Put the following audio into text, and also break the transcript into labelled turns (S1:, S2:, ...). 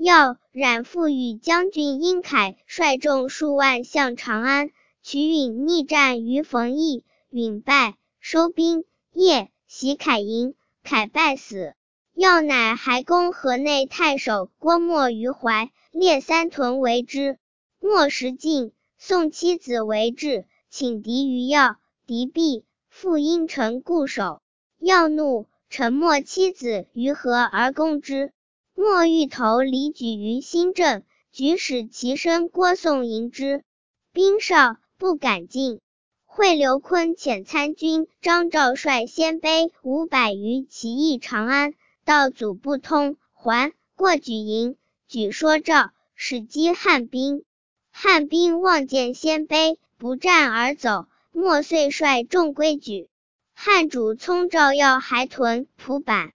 S1: 要冉父与将军殷凯率众数万向长安，瞿允逆战于冯异，允败，收兵。夜袭凯营，凯败死。要乃还攻河内太守郭沫于怀，列三屯围之。沫时进，送妻子为质，请敌于要，敌避，复因城固守。要怒，沉没妻子于河而攻之。沫欲投离举于新郑，举使其身郭颂迎之，兵少，不敢进。会刘琨遣参军张昭率鲜卑500余起义长安，道阻不通，还，过举营，举说赵，使击汉兵。汉兵望见鲜卑，不战而走，沫遂率众归举。汉主聪诏要还屯蒲坂。